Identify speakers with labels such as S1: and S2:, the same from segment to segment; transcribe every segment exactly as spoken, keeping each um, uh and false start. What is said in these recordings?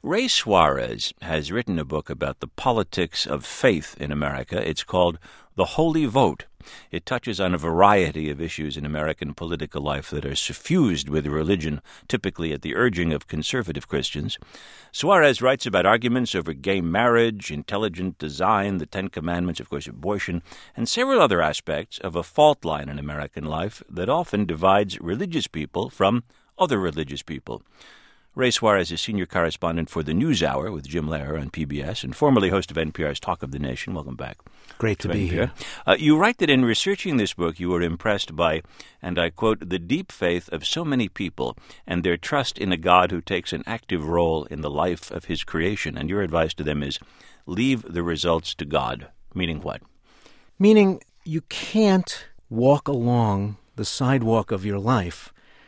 S1: Ray Suarez has written a book about the politics of faith in America. It's called The Holy Vote. It touches on a variety of issues in American political life that are suffused with religion, typically at the urging of conservative Christians. Suarez writes about arguments over gay marriage, intelligent design, the Ten Commandments, of course, abortion, and several other aspects of a fault line in American life that often divides religious people from other religious people. Ray Suarez is senior correspondent for the NewsHour with Jim Lehrer on P B S and formerly host of N P R's Talk of the Nation. Welcome back.
S2: Great to, to be here.
S1: Uh, you write that in researching this book, you were impressed by, and I quote, the deep faith of so many people and their trust in a God who takes an active role in the life of his creation. And your advice to them is, leave the results to God. Meaning what?
S2: Meaning you can't walk along the sidewalk of your life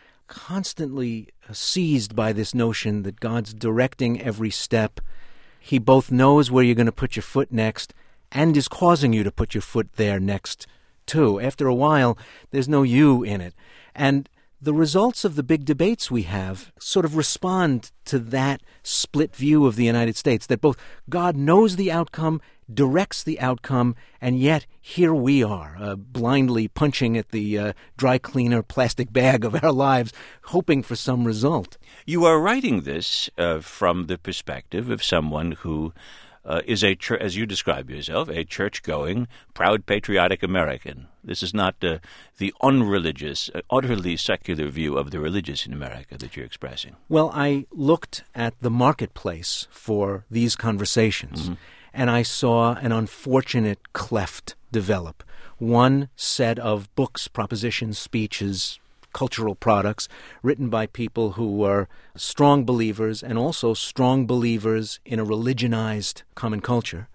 S2: constantly seized by this notion that God's directing every step. He both knows where you're going to put your foot next and is causing you to put your foot there next, too. After a while, there's no you in it. And the results of the big debates we have sort of respond to that split view of the United States, that both God knows the outcome, directs the outcome, and yet here we are, uh, blindly punching at the uh, dry cleaner plastic bag of our lives, hoping for some result.
S1: You are writing this uh, from the perspective of someone who uh, is, a, ch- as you describe yourself, a church-going, proud, patriotic American. This is not uh, the unreligious, uh, utterly secular view of the religious in America that you're expressing.
S2: Well, I looked at the marketplace for these conversations, mm-hmm. and I saw an unfortunate cleft develop. One set of books, propositions, speeches, cultural products written by people who were strong believers and also strong believers in a religionized common culture,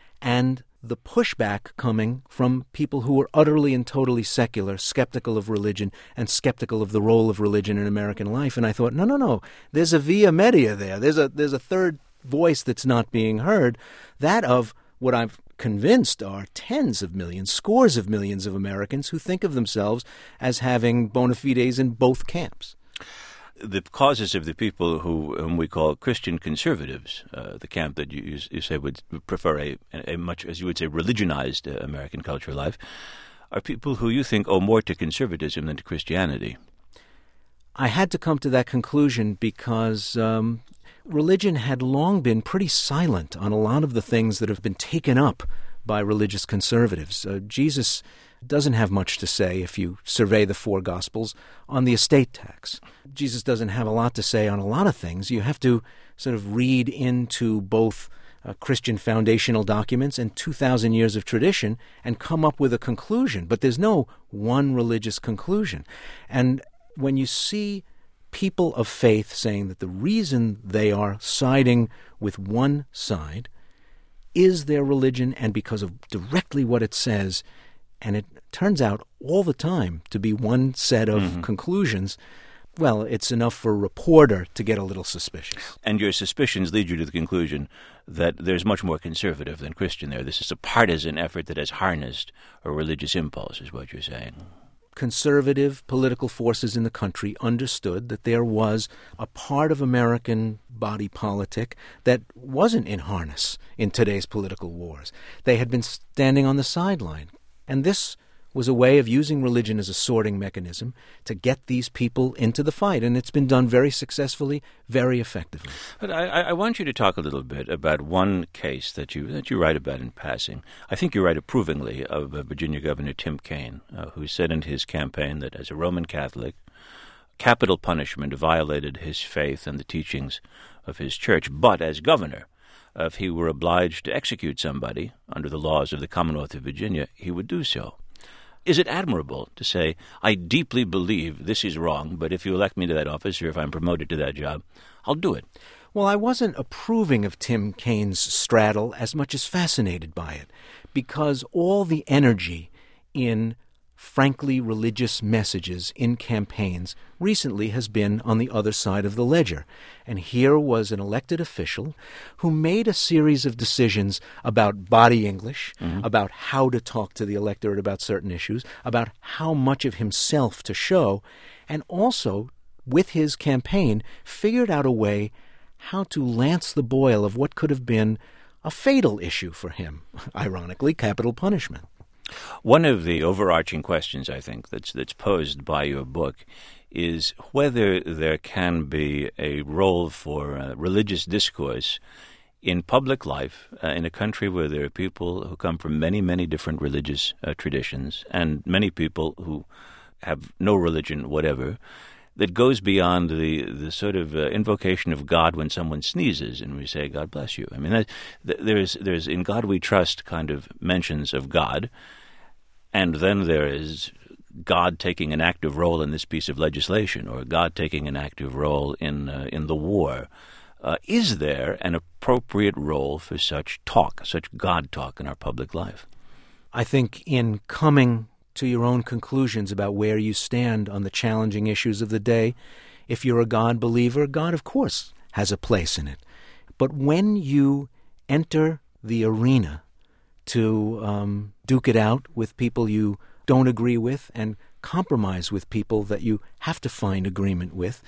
S2: and the pushback coming from people who were utterly and totally secular, skeptical of religion, and skeptical of the role of religion in American life. And I thought, no, no, no, there's a via media there. There's a there's a third voice that's not being heard, that of what I'm convinced are tens of millions, scores of millions of Americans who think of themselves as having bona fides in both camps.
S1: The causes of the people who whom we call Christian conservatives, uh, the camp that you, you say would prefer a, a much, as you would say, religionized uh, American culture life, are people who you think owe more to conservatism than to Christianity.
S2: I had to come to that conclusion because um, religion had long been pretty silent on a lot of the things that have been taken up by religious conservatives. Uh, Jesus doesn't have much to say, if you survey the four Gospels, on the estate tax. Jesus doesn't have a lot to say on a lot of things. You have to sort of read into both uh, Christian foundational documents and two thousand years of tradition and come up with a conclusion. But there's no one religious conclusion. And when you see people of faith saying that the reason they are siding with one side is their religion and because of directly what it says, and it turns out all the time to be one set of mm-hmm. conclusions, well, it's enough for a reporter to get a little suspicious.
S1: And your suspicions lead you to the conclusion that there's much more conservative than Christian there. This is a partisan effort that has harnessed a religious impulse, is what you're saying.
S2: Conservative political forces in the country understood that there was a part of American body politic that wasn't in harness in today's political wars. They had been standing on the sideline. And this was a way of using religion as a sorting mechanism to get these people into the fight. And it's been done very successfully, very effectively.
S1: But I, I want you to talk a little bit about one case that you that you write about in passing. I think you write approvingly of uh, Virginia Governor Tim Kaine, uh, who said in his campaign that as a Roman Catholic, capital punishment violated his faith and the teachings of his church. But as governor, if he were obliged to execute somebody under the laws of the Commonwealth of Virginia, he would do so. Is it admirable to say, I deeply believe this is wrong, but if you elect me to that office or if I'm promoted to that job, I'll do it?
S2: Well, I wasn't approving of Tim Kaine's straddle as much as fascinated by it, because all the energy in frankly religious messages in campaigns recently has been on the other side of the ledger. And here was an elected official who made a series of decisions about body English, mm-hmm. about how to talk to the electorate about certain issues, about how much of himself to show, and also, with his campaign, figured out a way how to lance the boil of what could have been a fatal issue for him, ironically, capital punishment.
S1: One of the overarching questions, I think, that's that's posed by your book is whether there can be a role for uh, religious discourse in public life uh, in a country where there are people who come from many, many different religious uh, traditions and many people who have no religion whatever, that goes beyond the, the sort of uh, invocation of God when someone sneezes and we say, God bless you. I mean, that, th- there's, there's in God we trust kind of mentions of God, and then there is God taking an active role in this piece of legislation, or God taking an active role in uh, in the war. Uh, is there an appropriate role for such talk, such God talk in our public life?
S2: I think in coming to your own conclusions about where you stand on the challenging issues of the day, if you're a God believer, God, of course, has a place in it. But when you enter the arena to um, duke it out with people you don't agree with and compromise with people that you have to find agreement with,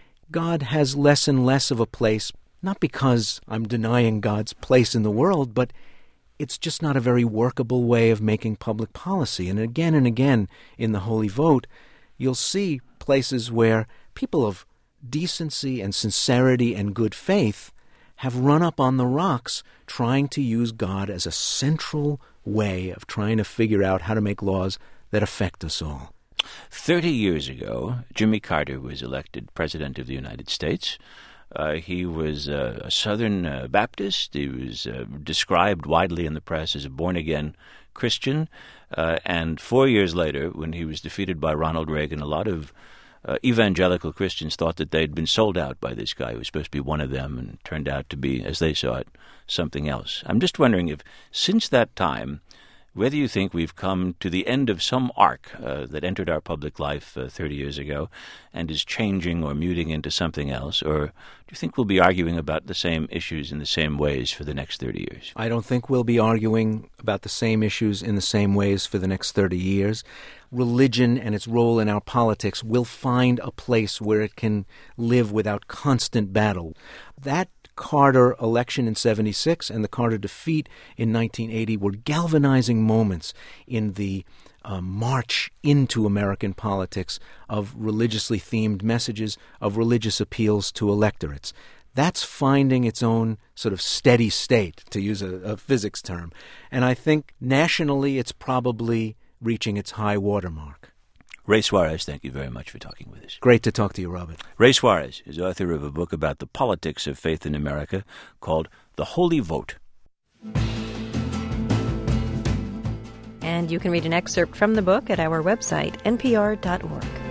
S2: God has less and less of a place, not because I'm denying God's place in the world, but it's just not a very workable way of making public policy. And again and again in the Holy Vote, you'll see places where people of decency and sincerity and good faith have run up on the rocks trying to use God as a central way of trying to figure out how to make laws that affect us all.
S1: Thirty years ago, Jimmy Carter was elected President of the United States. Uh, he was uh, a Southern uh, Baptist. He was uh, described widely in the press as a born-again Christian. Uh, and four years later, when he was defeated by Ronald Reagan, a lot of uh, evangelical Christians thought that they'd been sold out by this guy who was supposed to be one of them and turned out to be, as they saw it, something else. I'm just wondering if, since that time, whether you think we've come to the end of some arc uh, that entered our public life uh, thirty years ago and is changing or muting into something else, or do you think we'll be arguing about the same issues in the same ways for the next thirty years?
S2: I don't think we'll be arguing about the same issues in the same ways for the next thirty years. Religion and its role in our politics will find a place where it can live without constant battle. That Carter election in seventy-six and the Carter defeat in nineteen eighty were galvanizing moments in the uh, march into American politics of religiously themed messages, of religious appeals to electorates. That's finding its own sort of steady state, to use a, a physics term. And I think nationally it's probably reaching its high watermark.
S1: Ray Suarez, thank you very much for talking with us.
S2: Great to talk to you, Robert.
S1: Ray Suarez is author of a book about the politics of faith in America called The Holy Vote.
S3: And you can read an excerpt from the book at our website, n p r dot org.